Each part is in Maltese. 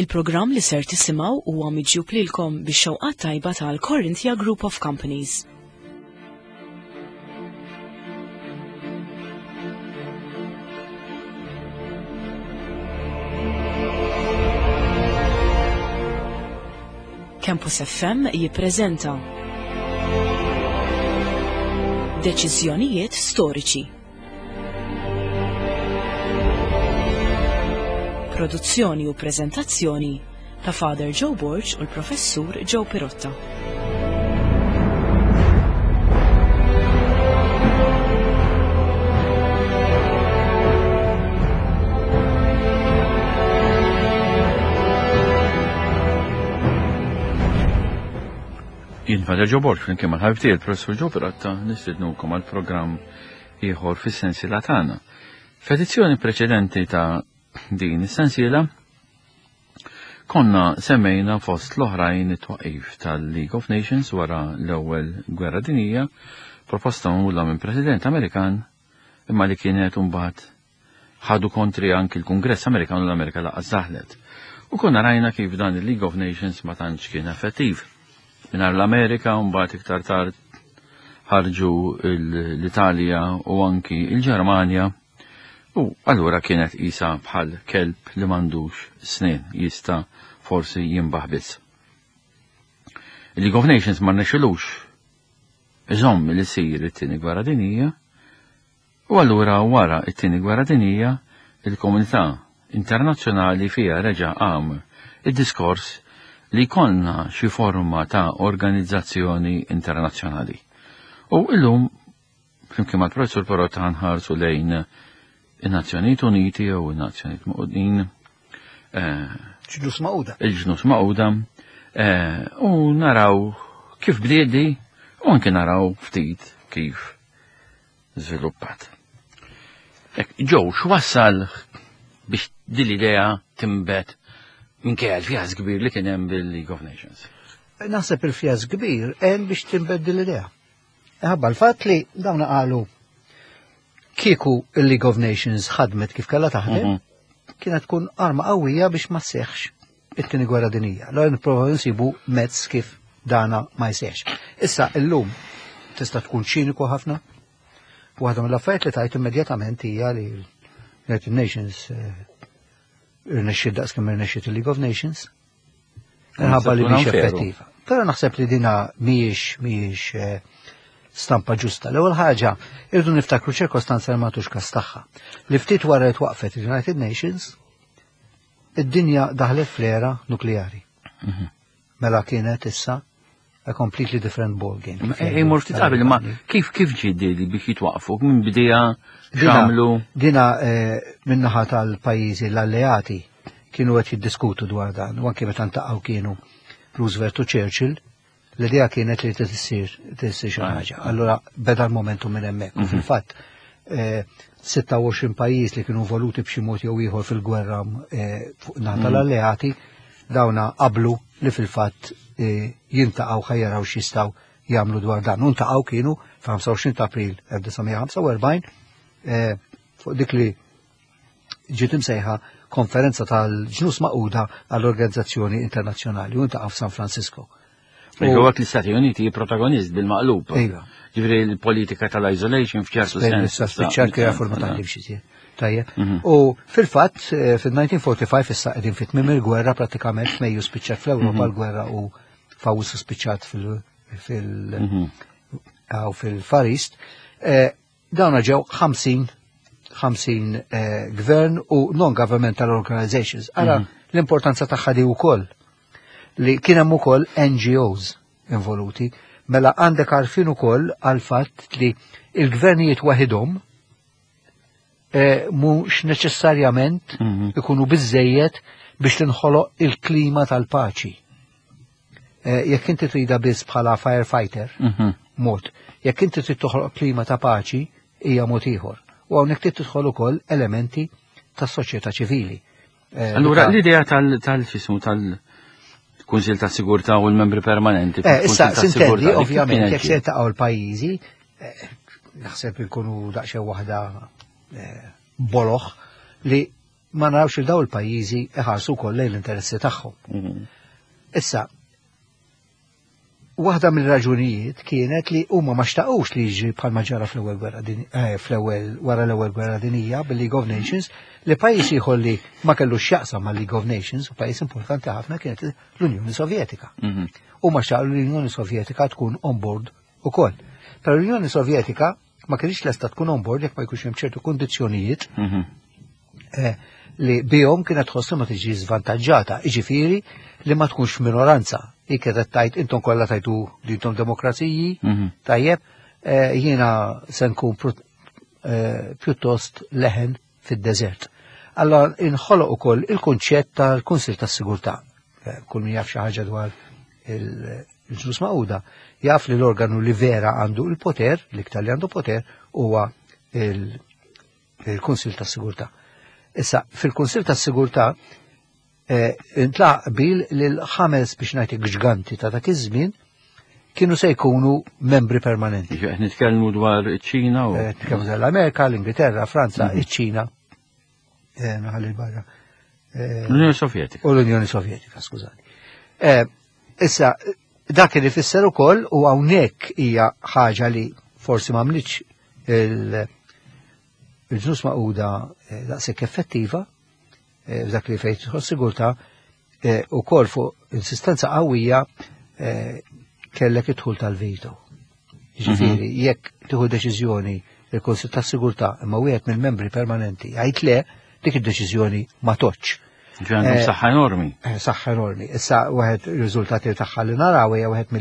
Il-programm li ser tisimgħu huwa miġjub lilkom bix-xewqat tajba tal-Corinthia Group of Companies. Campus FM jippreżenta Deċiżjonijiet storiċi. Produzzjoni u preżentazzjoni ta' Father Joe Borg u l-Professur Joe Pirotta. Jien Father Joe Borg flimkien mal-ħabibti il-Professur Joe Pirotta nistidnukom għal-programm ieħor fis-sensiela tagħna. F'edizzjoni preċedenti ta' din is-sensiela konna semmejna fost l-oħrajn it-twaqif tal-League of Nations wara l-ewwel gwerra dinjija proposta magħmula minn President Amerikan imma li kienet imbagħad ħadu kontri anki l-Kungress Amerikan u l-Amerika laqas daħlet. U konna rajna kif dan il-League of Nations ma tantx kien effettiv. Mingħajr l-Amerika u mbagħad iktar tard ħarġu l-Italja u anki l-Ġermanja. U allura kienet qisha bħal kelb li m'għandux snien jista' forsi jimbaħ biss. Il-League of Nations ma rnexxilux iżomm li jsir it-tieni gwerra dinjija u allura wara t-tieni gwerra dinjija il-komunità internazzjonali fiha reġa' qam id-diskors li jkollna xi forma ta' organizzazzjoni internazzjonali. U illum flimkien mal-Professur Pirotta nħarsu lejn il-Nazzjonijiet Uniti u il-Nazzjonijiet Magħqudin il-ġnus Magħquda u naraw kif bdiedi u anke naraw ftit kif żviluppat. Ġew x'wassal biex din l-idea timbet minkejja l-fjaż kbir li kien hemm bil-League of Nations. Naħseb il-fjaż kbir hemm biex timbed din l-idea. Ħabba l-fatt li dawn qalu kieku il-League of Nations ħadmet kif kellha taħdem, kienet tkun arma qawwija biex ma sseħħx it-tieni gwerra dinjija. Allura nipprovaw nsibu mezz kif dana ma jseħħx. Issa illum tista' tkun ċiniku ħafna. Waħda mill-affarijiet li tajt immedjatament hija li l-United Nations irnexxiet daqs kemm irnexxiet il-League of Nations. Inħabba li mhix effettiva. Però naħseb li dina mhijiex stampa ġusta. L-ewwel ħaġa irdu niftakru ċirkostanza li m'għadux każ tagħha. Li ftit wara li twaqfet il-United Nations, id-dinja daħlet fl-era nukleari. Mela kienet issa a completely different ball game. Mhux titqabel ma kif ġieli biex jitwaqfu minn bidejha x'għamlu. Dina min-naħa tal-pajjiżi l-alleati kienu qed jiddiskutu dwar dan, u anke meta ntaqgħu kienu Roosevelt u Churchill. L-idea kienet li tissir xi ħaġa. Allura beda l-momentum minn hemmhekk. U fil-fatt 26 pajjiż li kienu voluti b'xi mod jew ieħor fil-gwerra fuq naħa tal-alleati dawna qablu li fil-fatt jintaqgħu ħajjaraw x'jistgħu jagħmlu dwar dan. U ntaqgħu kienu f'25 ta' April 1945 fuq dik li ġiet imsejħa konferenza tal-ġnus Magħquda għall-Organizzazzjoni Internazzjonali u ntaqgħu f'San Francisco. Għak l-Istati Uniti protagonist bil-maqlub. Ġifri l-politika tal-isolation f'ċertu sens. Spiċċar kien forma ta' limxie. U fil-fatt, fil-1945 issa qegħdin fit-tmiem il-gwerra pratikament Mejju spiċċat fl-Ewropa l-gwerra u Fawwissu spiċċat fil-Far East. Dawna ġew 50 gvern u non-governmental organizations. Ara l-importanza tagħha di wkoll li kien hemm ukoll NGOs involuti, mela għandek għarfien ukoll għal fatt li l-gvernijiet waħidhom mhux neċessarjament ikunu biżejjed biex tinħoloq il-klima tal-paċi. Jekk inti trida biss bħala firefighter, mod, jekk inti trid toħloq klima ta' paċi hija mod ieħor. U hawnhekk trid tidħol ukoll elementi tas-soċjetà ċivili. Allura l-idea tal-fismu Kunsil ta' Sigurtà u l-membri permanenti. Issa, sintendi, ovvjament, jekk se taqgħu l-pajjiżi, naħseb ikunu daqsxejn waħda boloħ li ma narawx il daw il-pajjiżi iħarsu wkoll lejn l-interessi tagħhom. Issa, waħda mill-raġunijiet kienet li huma ma xtaqux li jiġri bħalma ġara wara l-ewwel gwerra dinija bil-League of Nations li pajjiż ieħor li ma kellux x'jaqsam mal-League of Nations u pajjiż importanti ħafna kienet l-Unjoni Sovjetika. Huma xtaqu l-Unjoni Sovjetika tkun on board ukoll. Però l-Unjoni Sovjetika ma kienx lesta tkun on board jekk ma jkunx hemm ċertu kundizzjonijiet li bihom kienet tħossu ma tiġi żvantaġġata, jiġifieri li ma tkunx minoranza. Kienet tajt intom kollha tajtu li intom demokraziji, tajjeb, jiena se nkun pjuttost leħen fid-deżert. Allora inħoloq ukoll il-kunċett tal-Kunsil tas-Sigurtà. Kull min jaf xi ħaġa dwar il-ġnus Magħquda jaf li l-organu li vera għandu il-poter, l-iktar li għandu poter huwa il-Kunsil tas-Sigurtà. Issa fil-Kunsil tas-Sigurtà intlaq bil l-5 biex ngħid ġganti ta' dak iż-żmien kienu se jkunu membri permanenti. Nitkellmu dwar iċ-Ċina u nitkellmu dwar l-Amerika, l-Ingilterra, Franza, iċ-Ċina. Naħalli barra. L-Unjoni Sovjetika. U l-Unjoni Sovjetika, skużani. Issa dak li fisser ukoll u hawnhekk hija ħaġa li forsi m'għamlitx il-ġnus Magħquda daqshekk effettiva dak li fejt sigurta u kol fuq insistenza qawwija kellek idħul tal-veto. Ġifieri, jekk tieħu deċiżjoni il-Kunsill tas-Sigurtà imma wieħed mill-membri permanenti jgħid le, dik id-deċiżjoni ma toċċ. Ġandhom saħħa enormi. Saħħa enormi. Issa waħed ir-riżultati tagħha li naraw hija waħed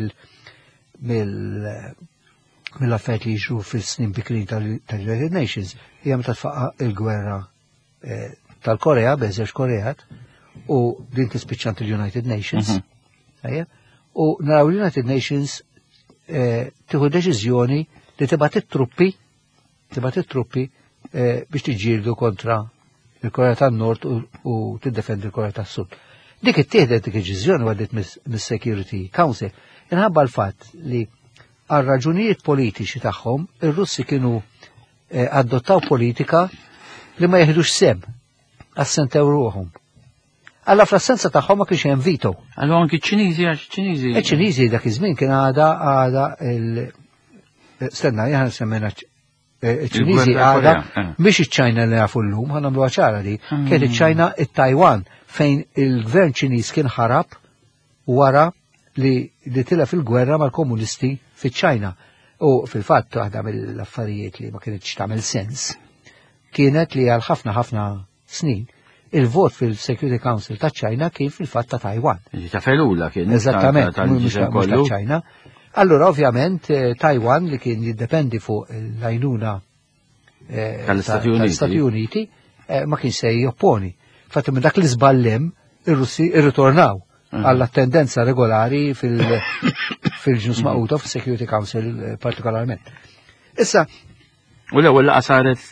mill-affarijiet li jiġru fil-snin bikrin tal-United Nations hija meta tfaqa' il-gwerra tal-Korea, beżex Koreat, u din tispiċċant il-United Nations. U naraw l-United Nations tieħu deċiżjoni li tibgħat it-truppi biex tiġġieldu kontra il-Korea tan-Nord u tiddefendi l-Korea tas-Sud. Dik ittieħdet dik id-deċiżjoni għaddiet mis-Security Council inħabba l-fatt li għal raġunijiet politiċi tagħhom ir-Russi kienu adottaw politika li ma jeħdux sem assentew ruħhom. Alla fl-assenza tagħhom ma kienx hemm vito. Allora anki ċ-Ċiniżi ċ-Ċiniżi. Ċ-Ċiniżi dak iż-żmien kien għada stenna jaħna semmejna ċ-Ċiniżi għada mhix iċ-Ċajna li nafu llum, ħa nagħmluha ċara di, kien iċ-Ċajna it-Taiwan fejn il-gvern Ċiniż kien ħarab wara li tilef il-gwerra mal-komunisti fiċ-Ċajna. U fil-fatt waħda mill-affarijiet li ma kienx tagħmel sens kienet li għal ħafna snin il-vot fil-Security Council ta' ċajna kien fil-fatt ta' Taiwan. Ta' felula kien. Eżattament, mhux ta' ċajna. Allura ovvjament Taiwan li kien jiddependi fuq l-għajnuna tal-Stati Uniti ma kien se jopponi. Fatt minn dak li żballem ir-Russi irritornaw għalla tendenza regolari fil-ġnus Magħquda fil-Security Council partikolarment. Issa. U l-ewwel laqa saret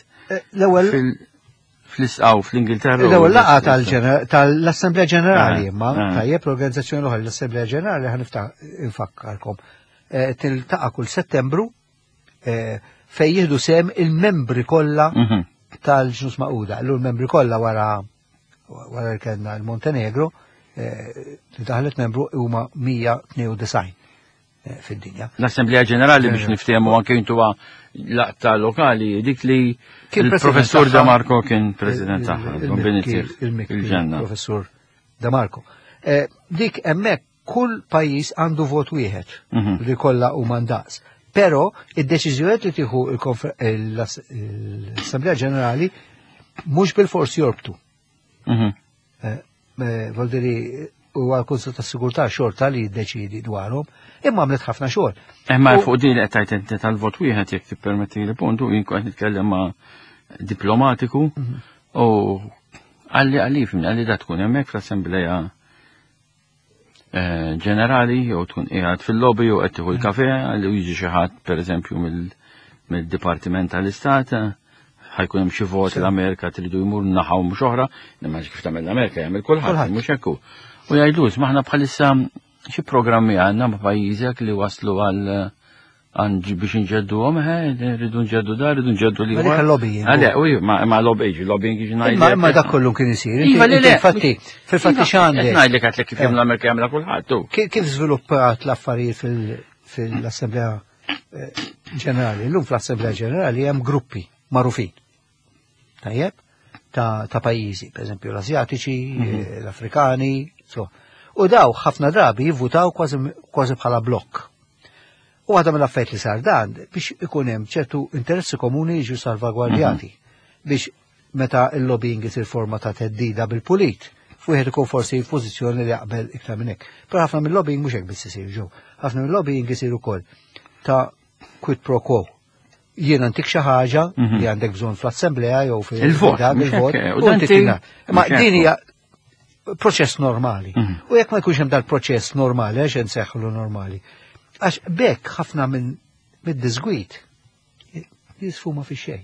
fl-Ingilterra. L-ewwel laqa tal-Assemblea Ġenerali imma tajjeb l-Organizzazzjoni l-oħra l-Assemblea Ġenerali infakkarkom. Tiltaqa' kull Settembru fejn jieħdu sem il-membri kollha tal-ġnus Magħquda. L-membri kollha wara li kellna l-Montenegro li daħlet membru huma 192 fid-dinja. L-Assemblea Ġenerali biex niftehmu anke intuha laqta lokali dik li il-Professur Da Marco kien president tagħha, il-ġenna. Professur Da Marco. Dik hemmhekk kull pajjiż għandu vot wieħed li kollha huma ndaqs. Però id-deċiżjonijiet li tieħu l-Assemblea Ġenerali mhux bil-fors jorbtu. Voldiri u għal-Kunsil tas-Sigurtà xorta li jiddeċidi dwarhom, imma għamlet ħafna xogħol. Imma fuq din li qed tgħid tal-vot wieħed jekk tippermetti li puntu jien qed nitkellem ma' diplomatiku u għalli da tkun hemmhekk fl-Assembleja Ġenerali jew tkun qiegħed fil-lobby jew qed tieħu l-kafè għalli jiġi xi ħadd pereżempju mill-Dipartiment tal-Istat ħajkun hemm xi vot l-Amerika tridu jmur naħaw mhux oħra, imma kif tagħmel l-Amerika jagħmel kulħadd mhux hekk. U jgħidlux maħna bħalissa xi programmi għandna ma' pajjiżek li waslu Għanġi biex nġeddu għom, rridu nġeddu da, rridu nġeddu li. Ma dik lobbying. Għalja, ma lobbying ġinajli. Ma dak kollu kien isir. Fil-fatti xandek. Najli għatlek kif jem l-Amerika jamla kullħattu. Kif sviluppat l-affarijiet fil-Assemblea ġenerali? L-lum fl-Assemblea ġenerali hemm gruppi marufin. Tajjeb? Ta' pajjiżi, per esempio l-Asjatiċi, l-Afrikani, u daw ħafna drabi jivvutaw kważi bħala blokk. U għadam l-affajt li sar dan biex ikun hemm ċertu interessi komuni jiġu salvagwardjati biex meta il-lobbying isir forma ta' teddida bil-pulit fuħed ikun forsi f'pożizzjoni li jaqbel iktar minn hekk. Però ħafna mill-lobbying mhux hekk biss isir ġew. Ħafna mill-lobbying isir ukoll ta' quid pro quo. Jien antik xi ħaġa li għandek bżonn fl-Assemblea jew il-vot. U tina. Ma din hija proċess normali. U jekk ma jkunx hemm dal-proċess normali għax inseħħlu normali. Għax bekk ħafna mid-disgwit jisfuma fi xej.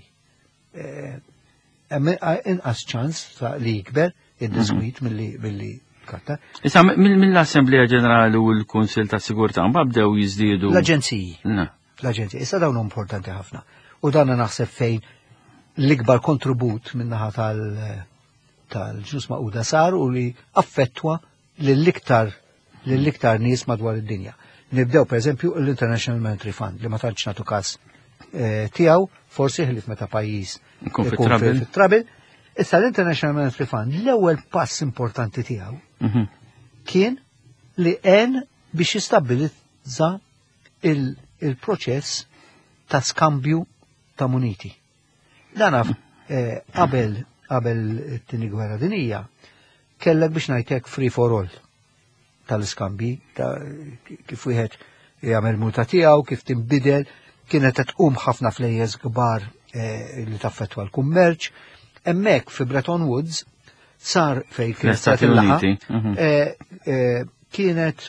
Inqas ċans li jikber id-disgwit mill-li katta. Issa mill-Assemblea Ġenerali u l-Kunsil ta' Sigurtà ma bdew jiżdiedu. L-Aġenziji. L-Aġenziji. Issa dawn importanti ħafna. U dan naħseb fejn l-ikbar kontribut minnaħa tal-ġnus maquda sar u li affettwa lill-iktar nies madwar id-dinja. Nibdew per eżempju l-International Monetary Fund li ma tantx nagħtu każ tiegħu forsi ħlif meta pajjiż ikun fit-trabil. Issa l-International Monetary Fund l-ewwel pass importanti tiegħu kien li biex jistabbilizza il-proċess ta' skambju ta' muniti. Dan qabel it-tieni gwerra dinija kellek biex ngħidlek free for all tal-iskambi, kif wieħed jagħmel multa tiegħu, kif tinbidel, kienet qed tqum ħafna flejjeż kbar li taffettwa l-kummerċ. Hemmhekk fi Bretton Woods sar fejn kienet Stati Uniti kienet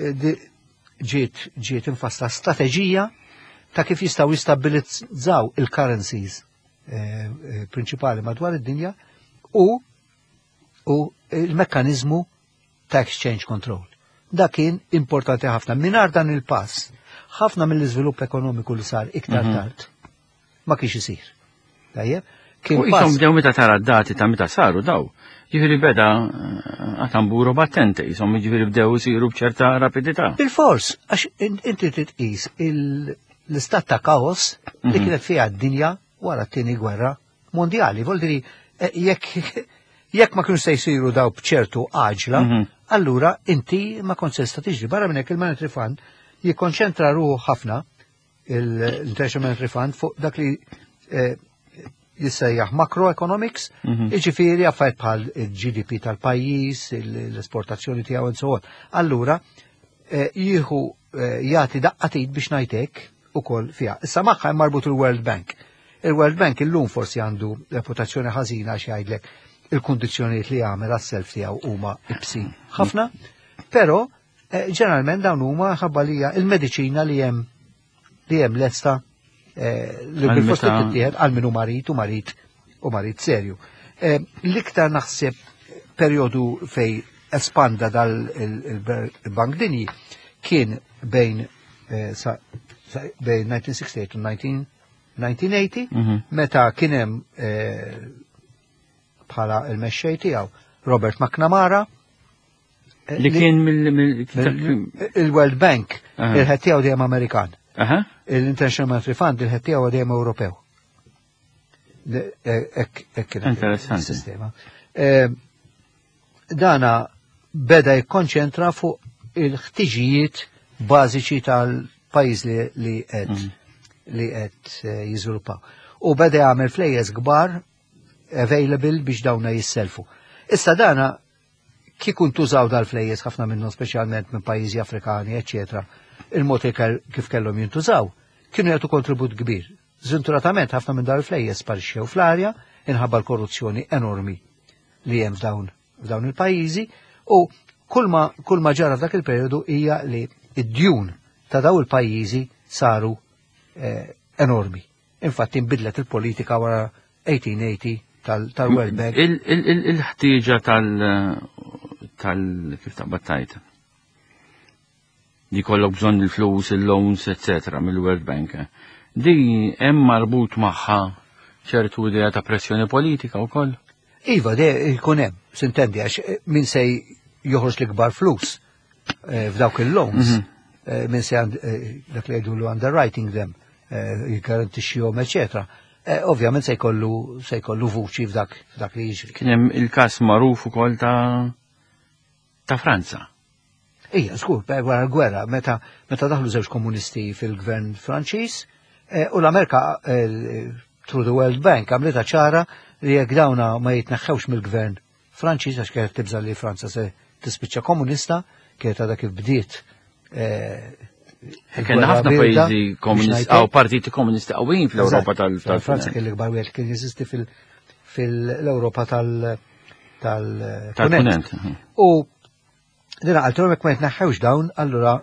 ġiet infassla strateġija ta' kif jistgħu jistabbilizzaw il-currencies prinċipali madwar id-dinja u il-mekkaniżmu ta' exchange control. Da kien importanti ħafna. Minar dan il-pass, ħafna mill-iżvilupp ekonomiku li sar iktar tard ma kienx isir. Tajjeb? U jisom bdew meta tara d-dati ta' meta saru daw. Ġifieri beda għatamburu battenti, jisom ġifieri bdew isiru b'ċerta rapidità. Bil-fors, għax inti titqis l-istat ta' kaos li kienet fiha d-dinja wara t-tieni gwerra mondjali. Voldiri, jekk ma kienu se jsiru daw b'ċertu għaġla, allura inti ma kont se tiġri. Barra minn hekk il-Monetary Fund jikkonċentra ruħu ħafna l-International Monetary Fund fuq dak li jissejjaħ macroeconomics, jiġifieri affarijiet bħal il-GDP tal-pajjiż, l-esportazzjoni tiegħu and so on. Allura jieħu jagħti daqqatit biex ngħidlek ukoll fiha. Issa magħha hemm marbut il-World Bank. Il-World Bank illum forsi għandu reputazzjoni ħażina għax jgħidlek il-kundizzjonijiet li jagħmel għas-self tiegħu huma ibsin ħafna, però ġeneralment dawn huma ħabba li il-mediċina li hemm lesta li bil-fost li tittieħed għal min hu marit u marit serju. L-iktar naħseb perjodu fej espanda dal-Bank Dinji kien bejn 1968 u 1980 meta kien hemm bħala il-mexxej tiegħu Robert McNamara li kien il-World Bank il-ħed tiegħu dejjem Amerikan. Il-International Monetary Fund il-ħed tiegħu dejjem Ewropew. Interessanti. Dana beda jikkonċentra fuq il-ħtiġijiet bażiċi tal-pajjiż li qed jiżviluppaw. U beda jagħmel flejjes kbar available biex dawna jisselfu. Issa dana kikun tużaw dal-flejjes ħafna minnhom speċjalment minn pajjiżi Afrikani, eċetera, il-mod kif kellhom jintużaw, kienu jagħtu kontribut kbir. Żventuratament ħafna minn dal-flejjes sparixxew fl-arja inħabba l-korruzzjoni enormi li hemm f'dawn il-pajjiżi u kull ma ġara f'dak il-perjodu hija li id-djun ta' daw il-pajjiżi saru enormi. Infatti nbidlet il-politika wara 1880 tal-World Bank. Il-ħtieġa kif taqbad tajta. li kollok bżonn il-flus, il-loans, etc. mill-World Bank. Di hemm marbut magħha ċertu idea ta' pressjoni politika wkoll. Iva, jkun hemm, sintendi, għax min se joħroġ l-ikbar flus f'dawk il-loans, min se dak li jgħidu underwriting them, jgarantixxihom, eċetera. Ovvjament se jkollu vuċi f'dak li jiġri. Kien hemm il-każ magħruf ukoll ta' Franza. Ija, skur, wara l-gwerra, meta daħlu żewġ komunisti fil-gvern Franċiż, u l-Amerika through the World Bank għamlita ċara li jekk dawna ma jitneħħewx mill-gvern Franċiż għax kienet tibża li Franza se tispiċċa komunista, kienet għadha kif bdiet. Kien ħafna pajjiżi komunisti aw partiti komunisti qawwin fl-Ewropa tal-Franza kien l-ikbar wieħed kien jeżisti fil-Ewropa tal-Punent. U dina għaltrom jekk ma jitneħħewx dawn, allura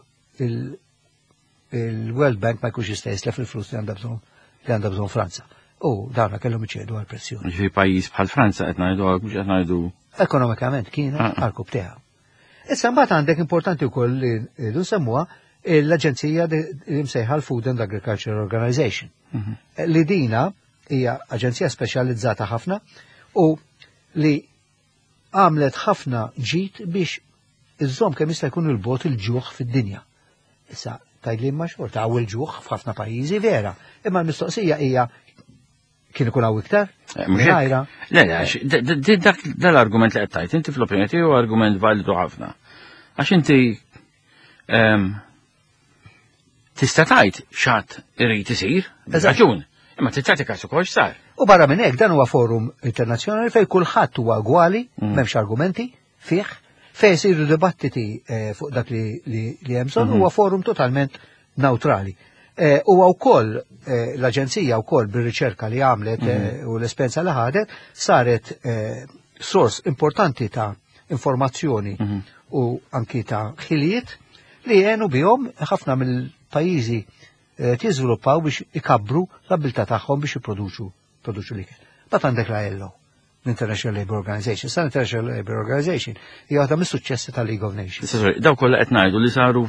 il-World Bank ma jkunx jista' jislef il-flus li għandha bżonn Franza. U dawna kellhom iċedu għall-pressjoni. Ġifi pajjiż bħal Franza qed ngħidu mhux qed ngħidu. Ekonomikament kien għall-kub tiegħu. Issa mbagħad għandek importanti wkoll li nsemmuha l-Aġenzija li msejħa l-Food and Agriculture Organization. Li dina hija aġenzija speċjalizzata ħafna u li għamlet ħafna ġid biex iżżomm kemm jista' jkun il-bot il-ġuħ fid-dinja. Issa tajdli ma xorta għaw il-ġuħ f'ħafna pajjiżi vera, imma l-mistoqsija hija kien ikun għaw iktar? Le, dal-argument li qed tajt, inti fl-opinjoni tiegħu argument validu ħafna. Għax inti tista' tgħid x'għad irid isir, raġun, imma titgħati każ ukoll x'sar. U barra minn hekk dan huwa forum internazzjonali fejn kulħadd huwa gwali, m'hemmx argumenti fih, fejn isiru dibattiti fuq dak li hemm bżonn huwa forum totalment neutrali. Huwa wkoll l-Aġenzija wkoll bir-riċerka li għamlet u l-esperjenza li ħadet saret sors importanti ta' informazzjoni u anki ta' ħiliet li jgħenu bihom ħafna mill-pajjiżi jiżviluppaw biex ikabbru l-abilità tagħhom biex jipproduċu l-ikel. Bat għandek l-ILO, l-International Labour Organization. L-International Labour Organization hija waħda mis-suċċessi tal-League of Nations. Daw kollha qed ngħidu li saru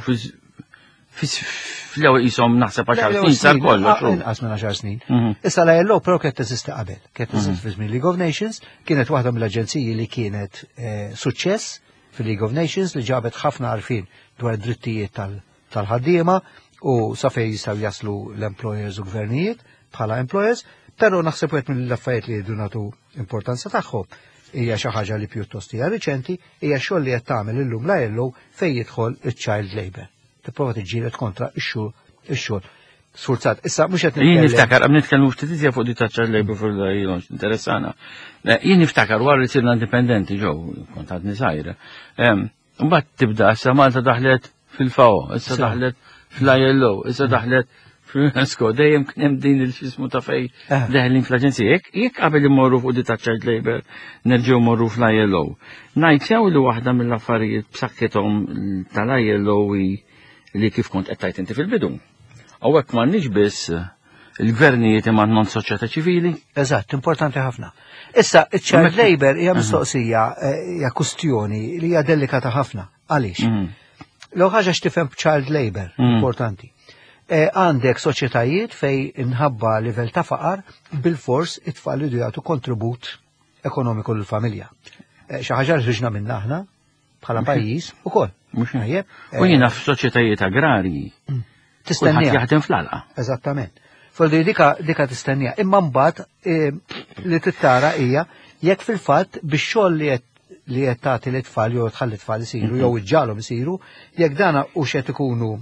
fl-ewwel qishom naħseb 10 snin sar kollox. Inqas minn 10 snin. Issa l-ILO però kienet teżisti qabel. Kienet teżisti fi żmien League of Nations, kienet waħda mill-aġenziji li kienet suċċess fil-League of Nations li ġabet ħafna għarfien dwar id-drittijiet tal-ħaddiema u sa fejn jistgħu jaslu l-employers u gvernijiet bħala employers, però naħseb wieħed mill-affarijiet li jridu nagħtu importanza tagħhom hija xi ħaġa li pjuttost hija riċenti, hija xogħol li qed tagħmel illum l-ILO fejn jidħol iċ-child labor. Tipprova tiġġieled kontra x-xogħol sfurzat. Issa mhux qed jien niftakar qed nitkellmu ftit iżjed fuq ta' child labor fil-ILO interessana. Jien niftakar wara li sirna indipendenti ġew kont għadni żgħira. Mbagħad tibda issa Malta daħlet fil-FAO, issa daħlet fl-ILO, issa daħlet fl-UNESCO, dejjem kien hemm din il-xismu ta' fej deħlin fl-aġenzija. Jekk qabel immorru fuq ta' child labor nerġgħu morru fl-ILO. Ngħid sew li waħda mill-affarijiet b'saħħithom tal-ILO li kif kont qed tajt inti fil-bidu. Hawnhekk m'għandniex biss il-gvernijiet imma non soċjetà ċivili. Eżatt, importanti ħafna. Issa, child labor hija mistoqsija, hija kwistjoni li hija delikata ħafna. Għaliex? L ħaġa x'tifhem b'child labor, importanti. Għandek soċjetajiet fej inħabba livell ta' faqar bil-fors it-tfal li jagħtu kontribut ekonomiku lill-familja. Xi ħaġa li ħriġna minn aħna bħala pajjiż ukoll. Mhux najjeb. U jiena f'soċjetajiet agrarji. Tistennija. Jaħdem fl-alqa. Eżattament. Foldi dika tistennija. Imma mbagħad li tittara hija jekk fil-fatt bix-xogħol li qed tagħti l-tfal jew tħalli t-tfal isiru jew iġġalhom isiru, jekk dana u xed ikunu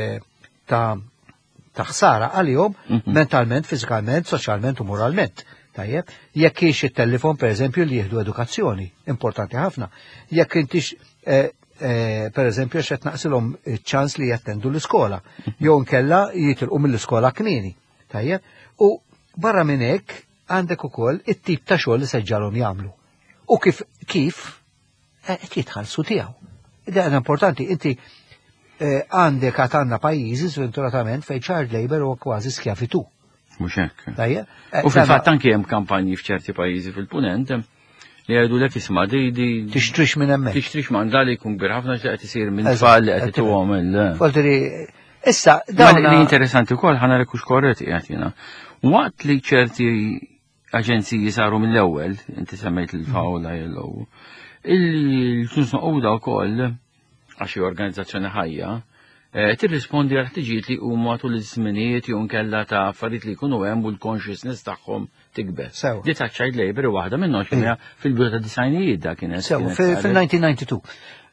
ta' ħsara għalihom mentalment, fiżikalment, soċjalment u moralment. Tajjeb, jekk kienx it-telefon pereżempju li jieħdu edukazzjoni, importanti ħafna. Jekk intix pereżempju qed naqsilhom ċans li jattendu l-iskola, jew nkella jitilqu mill-iskola kmieni. Tajjeb, u barra minn hekk għandek ukoll it-tip ta' xogħol li seġġalhom jagħmlu. U kif qed jitħallsu tiegħu. Ida importanti, inti għandek għatanna pajjiżi sventuratament fejn child labor huwa kważi skjavitu. Mhux hekk. Tajjeb. U fil-fatt anke hemm kampanji f'ċerti pajjiżi fil-punent li għajdu l-ek isma di Tixtrix minn hemmhekk. tixtrix manda li jkun kbir ħafna x'qed isir minn tfal li qed ituhom Foltri, issa, Ma li dawn interessanti wkoll ħana rekux korretti għatina. Waqt li ċerti aġenziji saru mill-ewwel, inti semmejt il-FAO l-ILO, il-ġnus noqgħuda wkoll għax hi organizzazzjoni ħajja, tirrispondi għal ħtiġijiet li huma tul iż-żminijiet jew nkella ta' affarijiet li jkunu hemm u l-consciousness tagħhom tikber. Sew. Di ta' child labor waħda minnhom xi fil-bidu ta' disajnijiet da kienet. fil-1992.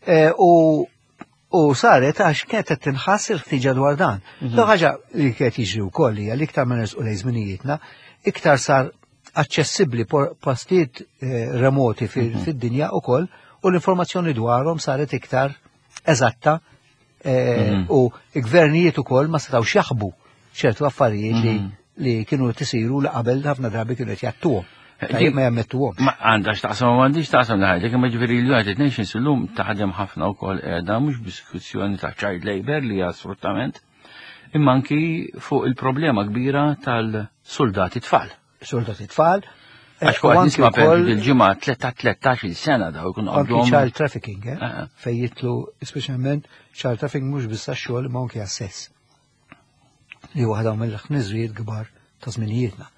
U saret għax kienet qed tinħass il-ħtiġa dwar dan. Ħaġa li kienet jiġri wkoll hija li iktar ma nersqu lejn żminijietna, iktar sar aċċessibbli postijiet remoti fid-dinja wkoll u l-informazzjoni dwarhom saret iktar eżatta u gvernijiet ukoll ma setgħux jaħbu ċertu affarijiet li kienu tisiru li qabel ħafna drabi kienu qed jattuhom. Tajjeb ma jammettuhom. Ma għandax taqsam u għandix taqsam laħħajtek, imma ġifieri l-United Nations illum taħdem ħafna wkoll qiegħda mhux b'diskussjoni ta' child labor li hija sfruttament, imma anki fuq il-problema kbira tal-soldati tfal. Soldati tfal. Għax kwa nisma per il-ġimgħa 13 sena daw ikun Anki għandhom. child trafficking, fej jitlu, speċjalment child trafficking mhux biss xogħol imma anke assess. Li waħda mill-ħniżrijiet kbar ta' żminijietna.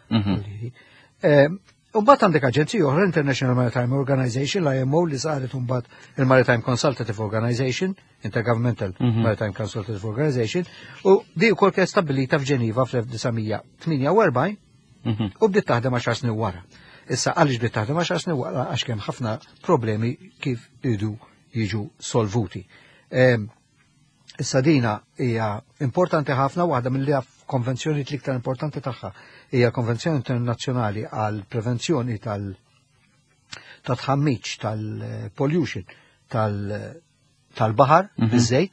U mbagħad għandek aġenziji oħra, International Maritime Organization, l-IMO li saret mbagħad il-Maritime Consultative Organization, Intergovernmental Maritime Consultative Organization, u di wkoll kienet stabbilita f'Ġeniva fl-1948 u bdiet taħdem 10 snin wara. Issa għaliex bdiet taħdem 10 snin wara għax kemm ħafna problemi kif idu jiġu solvuti. Issa dina hija importanti ħafna waħda mill-konvenzjoni l-iktar importanti tagħha hija Konvenzjoni Internazzjonali għal prevenzjoni tal-tħammiġ tal-pollution tal-baħar biż-żejt.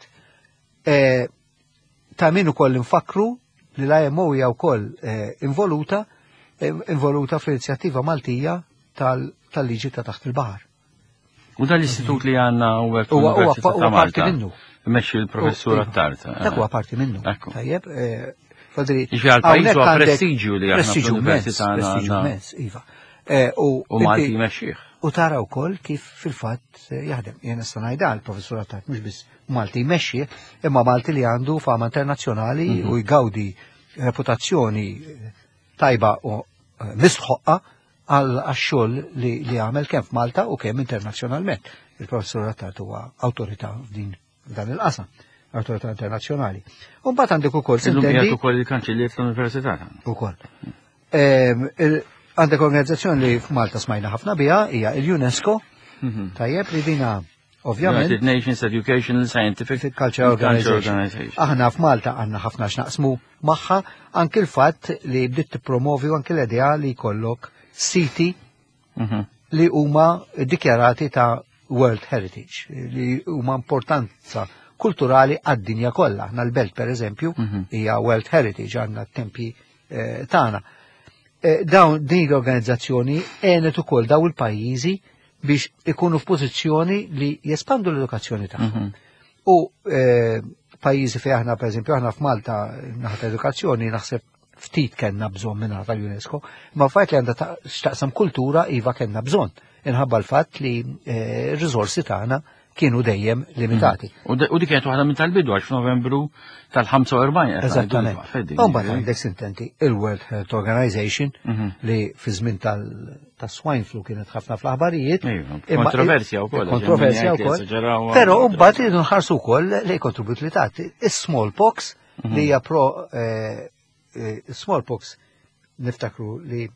Ta' min ukoll infakru li l-IMO hija wkoll involuta fl-inizjattiva Maltija tal-liġi ta' taħt il-baħar. U dal-istitut li għandna huwa parti minnu. Meċi il-professur Attarta. Dak huwa parti minnu. Tajjeb, Iġi għal-pajis huwa prestiġju li għandna fl-Università Prestiġju iva. U Malti jmexxih. U tara wkoll kif fil-fatt jaħdem. Jien nista' ngħidha l-professur Attart mhux biss Malti jmexxih, imma Malti li għandu fama internazzjonali u jgawdi reputazzjoni tajba u mistħoqqa għal-xogħol li għamel kemm f'Malta u kemm internazzjonalment. Il-professur Attart huwa awtorità dan il-qasam, awtorità internazzjonali. U mbagħad għandek ukoll sintendi ukoll il-kanċellier tal-Università. Ukoll. Għandek organizzazzjoni li f'Malta smajna ħafna biha hija l-UNESCO, tajjeb li dina ovvjament United Nations Educational Scientific Cultural Organization. Aħna f'Malta għandna ħafna x'naqsmu magħha anke l-fatt li bdiet tippromovi anke l-idea li jkollok siti li huma dikjarati ta' World Heritage, li huma importanza kulturali għad-dinja kollha. Aħna l-Belt pereżempju hija World Heritage għandna t-tempji tagħna. Dawn din l-organizzazzjoni għenet ukoll daw il-pajjiżi biex ikunu f'pożizzjoni li jespandu l-edukazzjoni tagħhom. U pajjiżi fejn aħna pereżempju aħna f'Malta naħat edukazzjoni naħseb ftit kellna bżonn minn tal-UNESCO, ma fajt li għandha x'taqsam kultura iva kellna bżonn. Inħabba l-fatt li r-riżorsi tagħna kienu dejjem limitati. U dik kienet waħda minn tal-bidu għax f'Novembru tal-45. Eżattament. U mbagħad għandek sintenti il-World Health Organization li fi żmien tas-swine flu kienet ħafna fl-aħbarijiet. Kontroversja wkoll. Kontroversja wkoll. Però mbagħad iridu nħarsu wkoll li kontribut li tagħti. Is-smallpox li hija smallpox niftakru li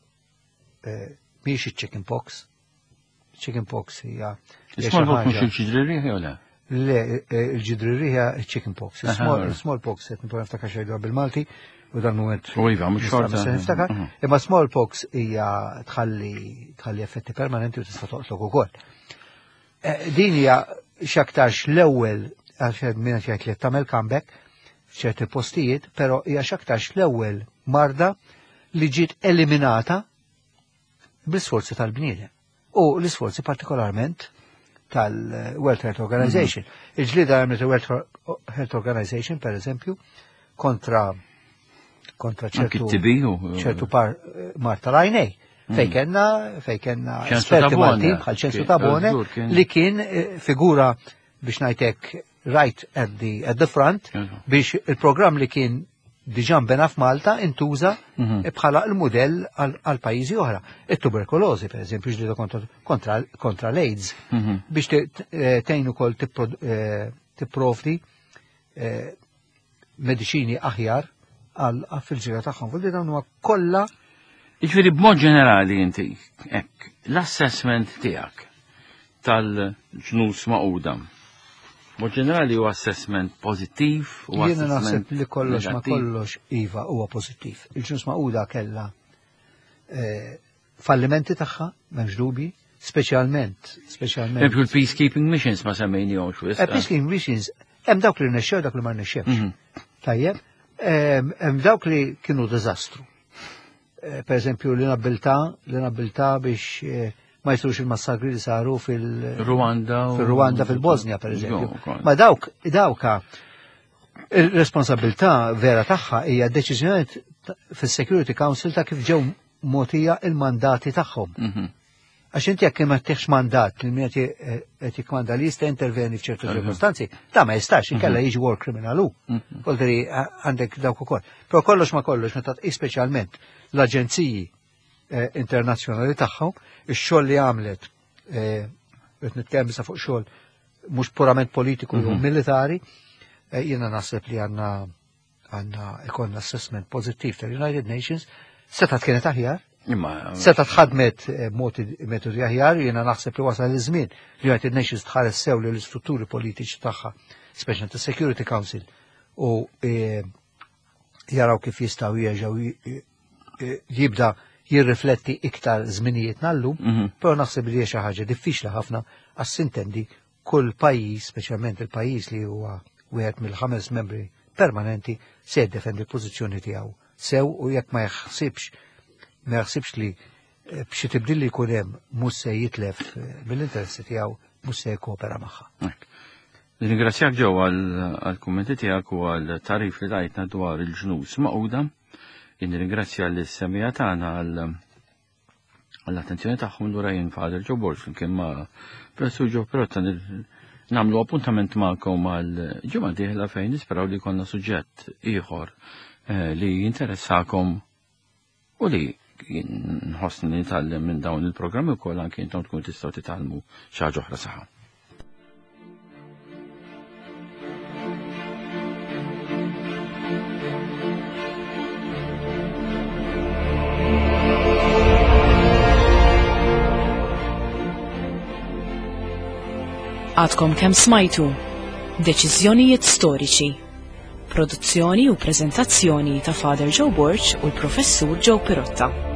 mhix iċ-chickenpox. Chickenpox hija. Smallpox mhux il-ġidrierija jew le? Le, il-ġidrierija chickenpox. Smallpox qed nipprova niftakar xejn bil-Malti u dan mument. U iva mhux xorta. Niftakar, imma smallpox hija tħalli effetti permanenti u tista' toqtlok ukoll. Din hija x'aktarx l-ewwel għax minn qed li tagħmel comeback f'ċerti postijiet, però hija x'aktarx l-ewwel marda li ġiet eliminata bl-isforzi tal-bniedem. U l-isforzi partikolarment tal-World Health Organization. Il-ġlida għamlet il-World Health Organization, per eżempju, kontra ċertu mar tal-għajnej. Fej kenna Ċensu esperti Tabone, Maltin bħal ċensu Tabone żgur kien. li kien figura biex ngħidlek right at the front biex il-programm li kien diġà bena f'Malta intuża bħala l-mudell għal pajjiżi oħra. It-tuberkulożi pereżempju ġdida kontra l-AIDS biex tgħin ukoll tipprovdi mediċini aħjar għal fil-ġira tagħhom. Fil dawn huwa kollha. Jiġifieri b'mod ġenerali inti hekk l-assessment tiegħek tal-ġnus Magħquda. Mod ġenerali huwa assessment pożittiv u jiena naħseb li kollox ma kollox iva huwa pożittiv. Il-ġnus Magħquda kellha fallimenti tagħha m'hemmx dubji, speċjalment. Hemm peacekeeping missions ma semmejnihomx wisq. Peacekeeping missions hemm dawk li rnexxew dak li ma rnexxewx. Tajjeb, hemm dawk li kienu diżastru. Per eżempju l-inabilta biex ma jsirux il-massakri li saru fil-Rwanda fil-Bosnia per eżempju. Ma dawka il-responsabilità vera tagħha hija deċiżjonijiet fis-Security Council ta' kif ġew mogħtija il-mandati tagħhom. Għax inti jekk ma teħx mandat li min qed jikkmanda li jista' interveni f'ċertu ċirkostanzi, ta' ma jistax inkella jiġi war criminal hu. Koldri għandek dawk ukoll. Però kollox ma kollox meta tqis speċjalment l-aġenziji internazzjonali tagħhom, ix-xogħol li għamlet qed nitkellem issa fuq xogħol mhux purament politiku jew militari, jiena naħseb li għandna ikollna assessment pożittiv tal-United Nations, setat kienet aħjar, setat ħadmet metodi aħjar, jiena naħseb li wasal iż-żmien li United Nations tħares sew lill istrutturi politiċi tagħha, speċjalment is-Security Council, u jaraw kif jistgħu jerġgħu jibda jirrifletti iktar żminijiet nallum, però naħseb li hija xi ħaġa diffiċli ħafna għas-sintendi kull pajjiż, speċjalment il-pajjiż li huwa wieħed mill-5 membri permanenti se jiddefendi l-pożizzjoni tiegħu sew u jekk ma jaħsibx li b'xi tibdil li jkun hemm mhux se jitlef mill-interessi tiegħu mhux se jkopera magħha. Ringrazzjak ġew għall-kummenti tiegħek u għall-tarif li tajtna dwar il-ġnus Magħquda. Ringrazzja l-semija tagħna għall-attenzjoni tagħhom dwar jien Father Joe Borch flimkien ma' Professur Joe Pirotta nagħmlu appuntament magħkom għal-ġimgħa dieħla fejn nisperaw li jkollna suġġett ieħor li jinteressakom u li nħossni nitgħallem minn dawn il-programmi wkoll anke intom tkun tistgħu titgħallmu xi ħaġa oħra saħħa. Għadkom kemm smajtu deċiżjonijiet storiċi, produzzjoni u preżentazzjoni ta' Father Joe Borch u l-Professur Joe Pirotta.